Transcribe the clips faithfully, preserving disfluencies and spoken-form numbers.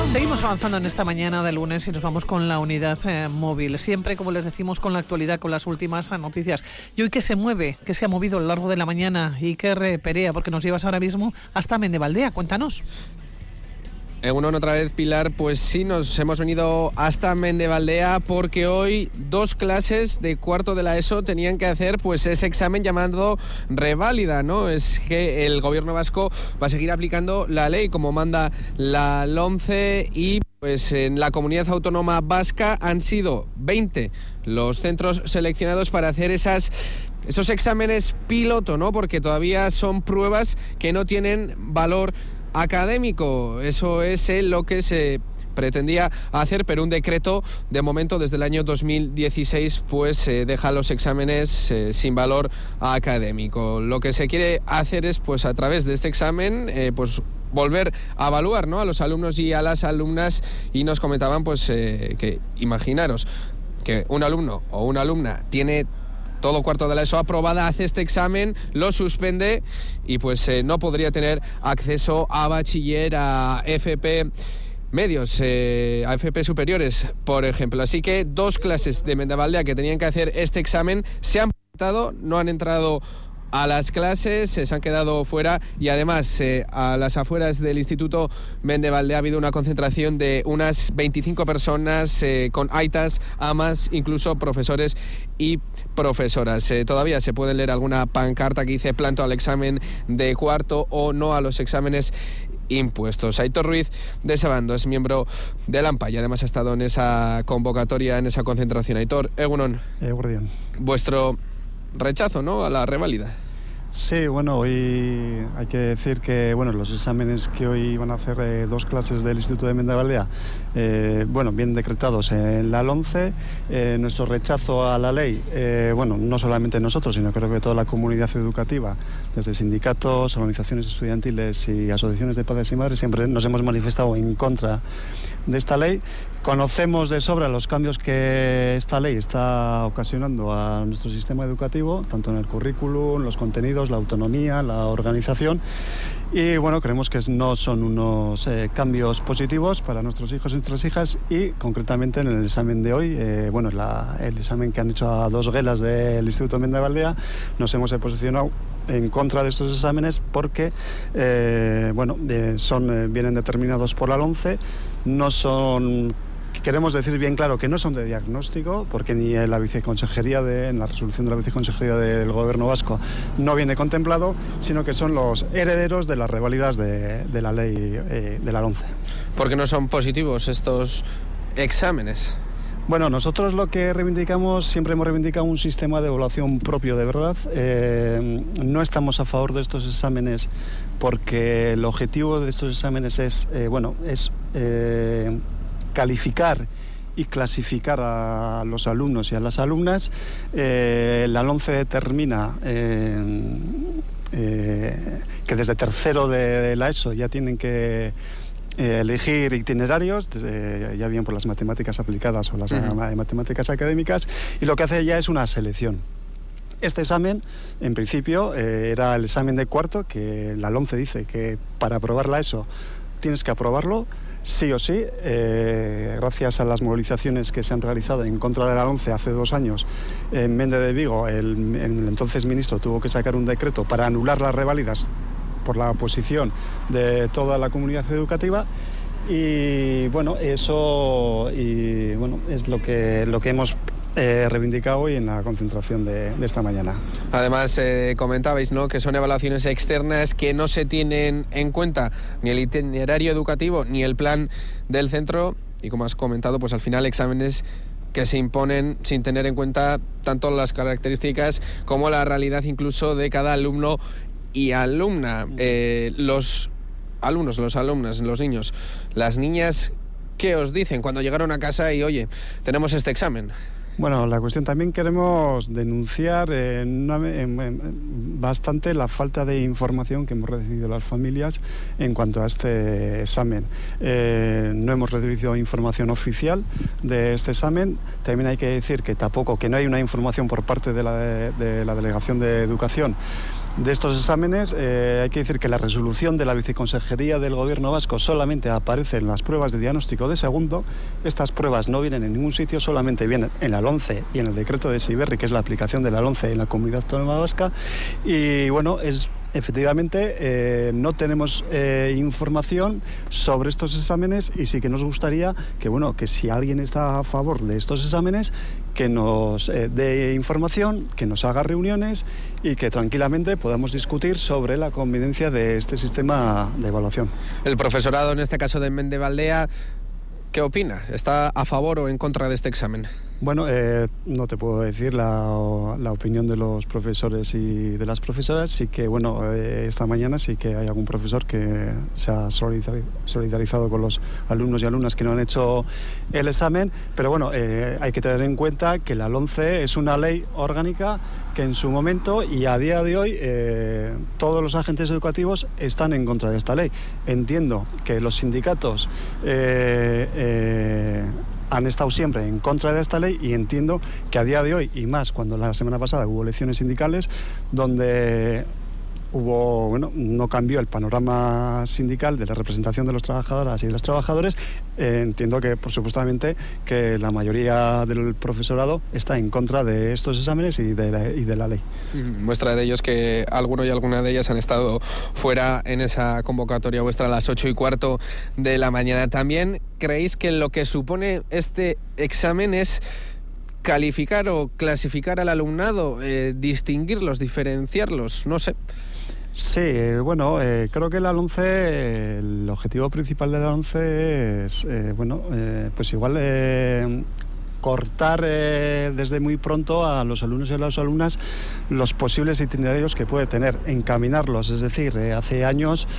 Seguimos avanzando en esta mañana de lunes y nos vamos con la unidad eh, móvil. Siempre, como les decimos, con la actualidad, con las últimas noticias. Y hoy, ¿qué se mueve? ¿Qué se ha movido a lo largo de la mañana? Iker Perea, porque nos llevas ahora mismo hasta Mendebaldea. Cuéntanos. Egunon otra vez, Pilar. Pues sí, nos hemos venido hasta Mendebaldea porque hoy dos clases de cuarto de la ESO tenían que hacer pues ese examen llamado reválida, ¿no? Es que el gobierno vasco va a seguir aplicando la ley como manda la LOMCE y pues en la comunidad autónoma vasca han sido veinte los centros seleccionados para hacer esas esos exámenes piloto, ¿no? Porque todavía son pruebas que no tienen valor académico. Eso es lo que se pretendía hacer, pero un decreto de momento desde el año dos mil dieciséis pues eh, deja los exámenes eh, sin valor académico. Lo que se quiere hacer es pues a través de este examen eh, pues volver a evaluar, ¿no?, a los alumnos y a las alumnas, y nos comentaban pues eh, que imaginaros que un alumno o una alumna tiene todo cuarto de la ESO aprobada, hace este examen, lo suspende y pues eh, no podría tener acceso a bachiller, a F P medios, eh, a F P superiores, por ejemplo. Así que dos clases de Mendebaldea que tenían que hacer este examen se han presentado, no han entrado a las clases, eh, se han quedado fuera, y además eh, a las afueras del Instituto Mendebaldea ha habido una concentración de unas veinticinco personas eh, con aitas, amas, incluso profesores y profesoras. Eh, todavía se puede leer alguna pancarta que dice planto al examen de cuarto o no a los exámenes impuestos. Aitor Ruiz de Sabando es miembro del AMPA y además ha estado en esa convocatoria, en esa concentración. Aitor, egunon. Egunon. Vuestro rechazo, ¿no?, a la reválida. Sí, bueno, hoy hay que decir que bueno, los exámenes que hoy van a hacer eh, dos clases del Instituto de Mendebaldea, eh, bueno, bien decretados en la LOMCE. Eh, nuestro rechazo a la ley, eh, bueno, no solamente nosotros, sino creo que toda la comunidad educativa, desde sindicatos, organizaciones estudiantiles y asociaciones de padres y madres, siempre nos hemos manifestado en contra de esta ley. Conocemos de sobra los cambios que esta ley está ocasionando a nuestro sistema educativo, tanto en el currículum, los contenidos, la autonomía, la organización, y bueno, creemos que no son unos eh, cambios positivos para nuestros hijos y nuestras hijas, y concretamente en el examen de hoy, eh, bueno, la, el examen que han hecho a dos gelas del Instituto Mendebaldea, nos hemos posicionado en contra de estos exámenes porque eh, bueno, eh, son, eh, vienen determinados por la LOMCE, no son... Queremos decir bien claro que no son de diagnóstico, porque ni en la viceconsejería de, en la resolución de la viceconsejería del Gobierno vasco no viene contemplado, sino que son los herederos de las reválidas de, de la ley eh, de la LOMCE. ¿Por qué no son positivos estos exámenes? Bueno, nosotros lo que reivindicamos, siempre hemos reivindicado un sistema de evaluación propio de verdad. Eh, no estamos a favor de estos exámenes porque el objetivo de estos exámenes es, eh, bueno, es eh, calificar y clasificar a los alumnos y a las alumnas. Eh, la LOMCE determina eh, eh, que desde tercero de, de la ESO ya tienen que eh, elegir itinerarios, desde, ya bien por las matemáticas aplicadas o las uh-huh. matemáticas académicas, y lo que hace ya es una selección. Este examen, en principio, eh, era el examen de cuarto, que la LOMCE dice que para aprobar la ESO tienes que aprobarlo sí o sí. Eh, gracias a las movilizaciones que se han realizado en contra de la LOMCE hace dos años en Mende de Vigo, el, el entonces ministro tuvo que sacar un decreto para anular las reválidas por la oposición de toda la comunidad educativa. Y bueno, eso y, bueno, es lo que, lo que hemos Eh, reivindicado hoy en la concentración de, de esta mañana. Además, eh, comentabais, ¿no?, que son evaluaciones externas que no se tienen en cuenta ni el itinerario educativo ni el plan del centro, y como has comentado, pues al final exámenes que se imponen sin tener en cuenta tanto las características como la realidad incluso de cada alumno y alumna. Eh, los alumnos, los alumnas, los niños, las niñas, ¿qué os dicen cuando llegaron a casa y, oye, tenemos este examen? Bueno, la cuestión, también queremos denunciar eh, en una, en, en, bastante la falta de información que hemos recibido las familias en cuanto a este examen. Eh, no hemos recibido información oficial de este examen. También hay que decir que tampoco, que no hay una información por parte de la, de, de la Delegación de Educación de estos exámenes. Eh, hay que decir que la resolución de la Viceconsejería del Gobierno vasco solamente aparece en las pruebas de diagnóstico de segundo. Estas pruebas no vienen en ningún sitio, solamente vienen en la LOMCE y en el decreto de Siberry, que es la aplicación de la LOMCE en la Comunidad Autónoma Vasca. Y bueno, es... Efectivamente, eh, no tenemos eh, información sobre estos exámenes y sí que nos gustaría que, bueno, que si alguien está a favor de estos exámenes, que nos eh, dé información, que nos haga reuniones y que tranquilamente podamos discutir sobre la conveniencia de este sistema de evaluación. El profesorado, en este caso de Mendevaldea, ¿qué opina? ¿Está a favor o en contra de este examen? Bueno, eh, no te puedo decir la, la opinión de los profesores y de las profesoras. Sí que, bueno, eh, esta mañana sí que hay algún profesor que se ha solidarizado con los alumnos y alumnas que no han hecho el examen. Pero bueno, eh, hay que tener en cuenta que la LOMCE es una ley orgánica que en su momento y a día de hoy eh, todos los agentes educativos están en contra de esta ley. Entiendo que los sindicatos eh, eh, han estado siempre en contra de esta ley y entiendo que a día de hoy, y más cuando la semana pasada hubo elecciones sindicales, donde hubo, bueno, no cambió el panorama sindical de la representación de los trabajadoras y de los trabajadores, eh, entiendo que, por supuestamente, que la mayoría del profesorado está en contra de estos exámenes y de la, y de la ley. Muestra de ellos que alguno y alguna de ellas han estado fuera en esa convocatoria vuestra a las ocho y cuarto de la mañana. También creéis que lo que supone este examen es calificar o clasificar al alumnado, eh, distinguirlos, diferenciarlos, no sé. Sí, bueno, eh, creo que la LOMCE, el objetivo principal de la LOMCE es, eh, bueno, eh, pues igual eh, cortar eh, desde muy pronto a los alumnos y a las alumnas los posibles itinerarios que puede tener, encaminarlos. Es decir, eh, hace años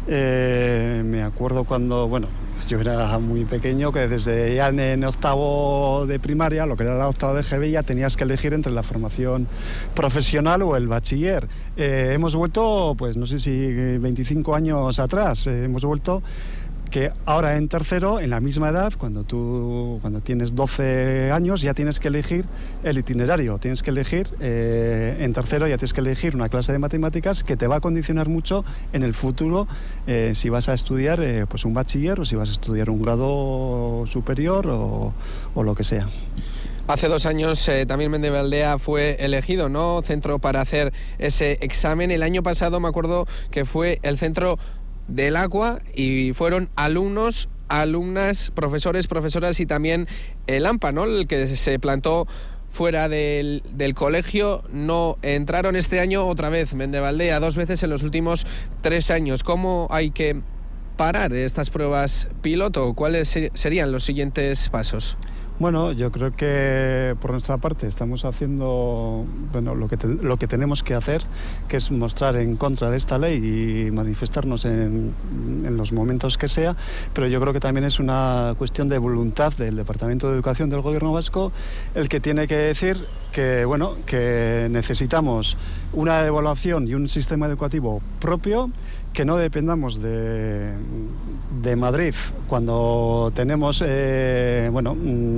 eh, me acuerdo cuando, bueno, yo era muy pequeño, que desde ya en, en octavo de primaria, lo que era la octavo de G B, ya tenías que elegir entre la formación profesional o el bachiller. Eh, hemos vuelto, pues no sé si veinticinco años atrás, eh, hemos vuelto que ahora en tercero, en la misma edad, cuando tú cuando tienes doce años, ya tienes que elegir el itinerario. Tienes que elegir, eh, en tercero ya tienes que elegir una clase de matemáticas que te va a condicionar mucho en el futuro, eh, si vas a estudiar eh, pues un bachiller o si vas a estudiar un grado superior o, o lo que sea. Hace dos años eh, también Mendevaldea fue elegido, ¿no?, centro para hacer ese examen. El año pasado me acuerdo que fue el centro del agua y fueron alumnos, alumnas, profesores, profesoras y también el AMPA, ¿no?, el que se plantó fuera del, del colegio. No entraron este año otra vez Mendevaldea, dos veces en los últimos tres años. ¿Cómo hay que parar estas pruebas piloto? ¿Cuáles serían los siguientes pasos? Bueno, yo creo que por nuestra parte estamos haciendo, bueno, lo que, te, lo que tenemos que hacer, que es mostrar en contra de esta ley y manifestarnos en, en los momentos que sea, pero yo creo que también es una cuestión de voluntad del Departamento de Educación del Gobierno vasco el que tiene que decir que, bueno, que necesitamos una evaluación y un sistema educativo propio, que no dependamos de, de Madrid cuando tenemos eh, bueno,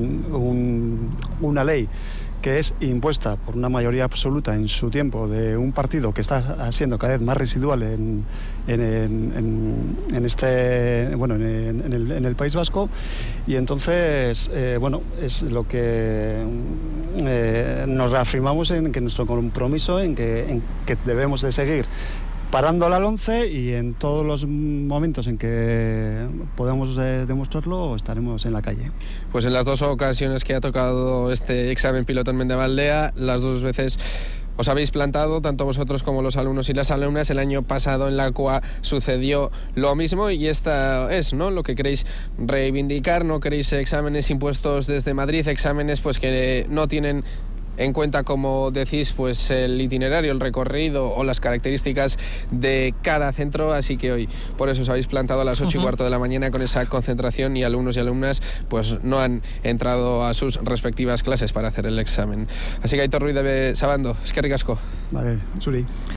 un, una ley que es impuesta por una mayoría absoluta en su tiempo de un partido que está siendo cada vez más residual en, en, en, en este bueno en, en, el, en el País Vasco, y entonces eh, bueno es lo que eh, nos reafirmamos en que nuestro compromiso en que, en que debemos de seguir parando la LOMCE, y en todos los momentos en que podamos eh, demostrarlo estaremos en la calle. Pues en las dos ocasiones que ha tocado este examen piloto en Mendevaldea, las dos veces os habéis plantado, tanto vosotros como los alumnos y las alumnas. El año pasado en la C U A sucedió lo mismo y esta es, ¿no?, lo que queréis reivindicar. No queréis exámenes impuestos desde Madrid, exámenes pues que no tienen en cuenta, como decís, pues el itinerario, el recorrido o las características de cada centro. Así que hoy por eso os habéis plantado a las ocho uh-huh. y cuarto de la mañana con esa concentración, y alumnos y alumnas pues no han entrado a sus respectivas clases para hacer el examen. Así que Aitor Ruiz de Sabando, eskerrik asko. Vale, Suri.